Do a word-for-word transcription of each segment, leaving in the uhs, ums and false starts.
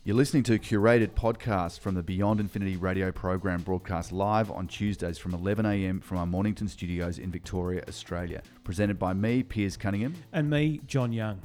You're listening to a curated podcast from the Beyond Infinity radio program, broadcast live on Tuesdays from eleven a m from our Mornington studios in Victoria, Australia. Presented by me, Piers Cunningham. And me, John Young.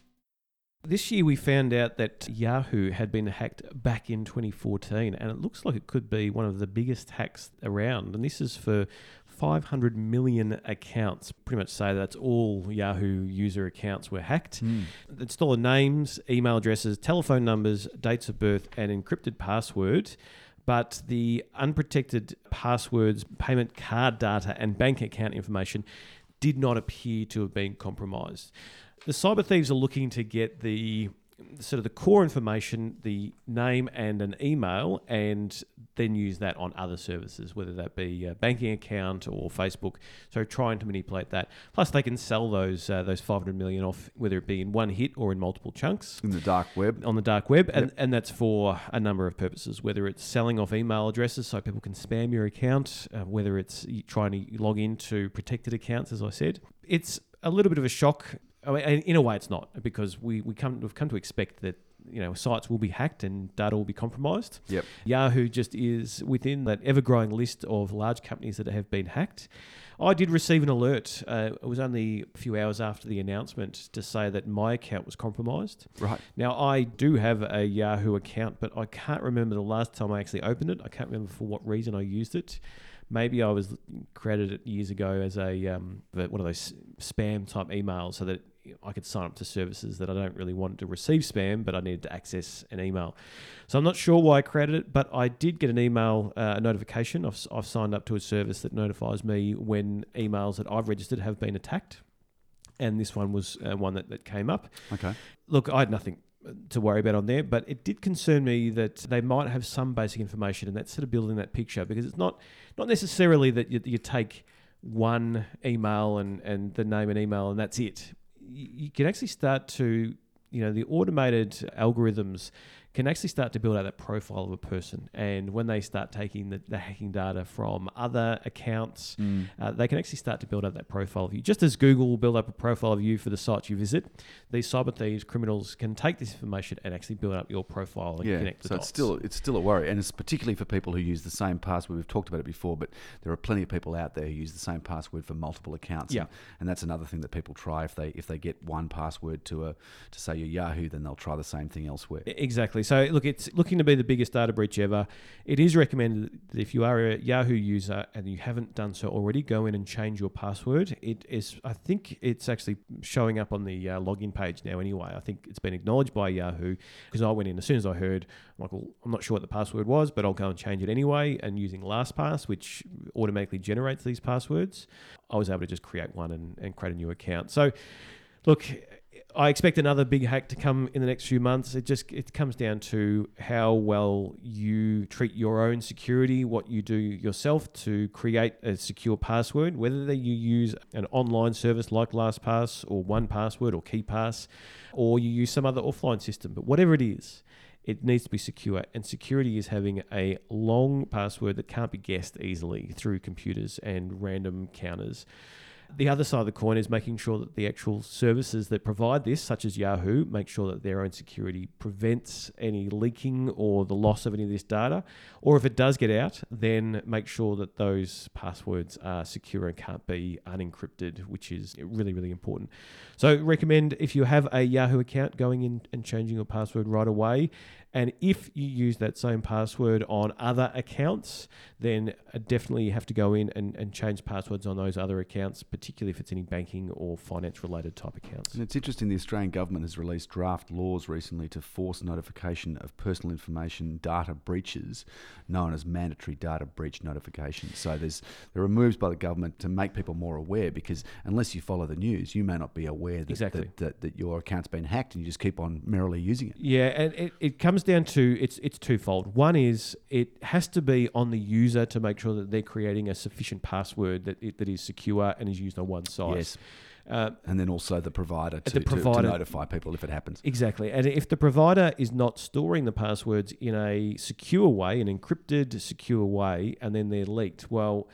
This year we found out that Yahoo had been hacked back in twenty fourteen, and it looks like it could be one of the biggest hacks around. And this is for five hundred million accounts. Pretty much say that's all Yahoo user accounts were hacked. Mm. It's stolen names, email addresses, telephone numbers, dates of birth, and encrypted password. But the unprotected passwords, payment card data, and bank account information did not appear to have been compromised. The cyber thieves are looking to get the sort of the core information, the name and an email, and then use that on other services, whether that be a banking account or Facebook. So trying to manipulate that. Plus, they can sell those uh, those five hundred million off, whether it be in one hit or in multiple chunks. In the dark web. On the dark web. Yep. And, and that's for a number of purposes, whether it's selling off email addresses so people can spam your account, uh, whether it's trying to log into protected accounts, as I said. It's a little bit of a shock. I mean, in a way, it's not, because we, we come, we've come to expect that, you know, sites will be hacked and data will be compromised. Yep. Yahoo just is within that ever-growing list of large companies that have been hacked. I did receive an alert. Uh, it was only a few hours after the announcement to say that my account was compromised. Right. Now, I do have a Yahoo account, but I can't remember the last time I actually opened it. I can't remember for what reason I used it. Maybe I was created it years ago as a um, one of those spam type emails so that I could sign up to services that I don't really want to receive spam, but I needed to access an email. So I'm not sure why I created it, but I did get an email uh, a notification. I've, I've signed up to a service that notifies me when emails that I've registered have been attacked. And this one was uh, one that, that came up. Okay. Look, I had nothing to worry about on there, but it did concern me that they might have some basic information, and that's sort of building that picture, because it's not not necessarily that you, you take one email and, and the name and email and that's it. You, you can actually start to, you know, the automated algorithms can actually start to build out that profile of a person. And when they start taking the, the hacking data from other accounts, mm. uh, they can actually start to build up that profile of you. Just as Google will build up a profile of you for the sites you visit, these cyber thieves, criminals, can take this information and actually build up your profile and yeah, connect the so dots. it's still it's still a worry, and it's particularly for people who use the same password. We've talked about it before, but there are plenty of people out there who use the same password for multiple accounts. Yeah. and, and that's another thing that people try. If they if they get one password to a to say your Yahoo, then they'll try the same thing elsewhere. Exactly. So look, it's looking to be the biggest data breach ever. It is recommended that if you are a Yahoo user and you haven't done so already, go in and change your password. It is, I think it's actually showing up on the uh, login page now anyway. I think it's been acknowledged by Yahoo, because I went in as soon as I heard, I'm like, well, I'm not sure what the password was, but I'll go and change it anyway. And using LastPass, which automatically generates these passwords, I was able to just create one and, and create a new account. So look, I expect another big hack to come in the next few months. It just it comes down to how well you treat your own security, what you do yourself to create a secure password, whether you use an online service like LastPass or one password or KeePass, or you use some other offline system. But whatever it is, it needs to be secure. And security is having a long password that can't be guessed easily through computers and random counters. The other side of the coin is making sure that the actual services that provide this, such as Yahoo, make sure that their own security prevents any leaking or the loss of any of this data. Or if it does get out, then make sure that those passwords are secure and can't be unencrypted, which is really, really important. So recommend, if you have a Yahoo account, going in and changing your password right away. And if you use that same password on other accounts, then definitely you have to go in and, and change passwords on those other accounts, particularly if it's any banking or finance-related type accounts. And it's interesting, the Australian government has released draft laws recently to force notification of personal information data breaches, known as mandatory data breach notifications. So there's there are moves by the government to make people more aware, because unless you follow the news, you may not be aware that, exactly. that, that, that your account's been hacked, and you just keep on merrily using it. Yeah, and it, it comes down to, it's it's twofold. One is it has to be on the user to make sure that they're creating a sufficient password that it, that is secure and is used on one site. Yes. Uh, and then also the provider, to, the provider to, to notify people if it happens. Exactly. And if the provider is not storing the passwords in a secure way, an encrypted, secure way, and then they're leaked, well,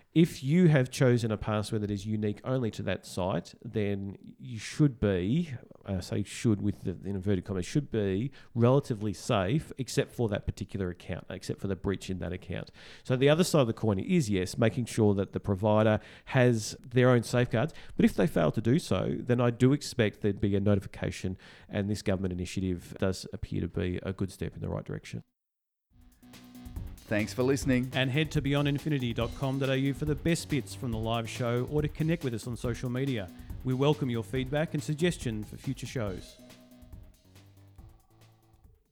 If you have chosen a password that is unique only to that site, then you should be, I say should with the inverted commas, should be relatively safe except for that particular account, except for the breach in that account. So the other side of the coin is, yes, making sure that the provider has their own safeguards. But if they fail to do so, then I do expect there'd be a notification, and this government initiative does appear to be a good step in the right direction. Thanks for listening. And head to beyond infinity dot com dot a u for the best bits from the live show or to connect with us on social media. We welcome your feedback and suggestions for future shows.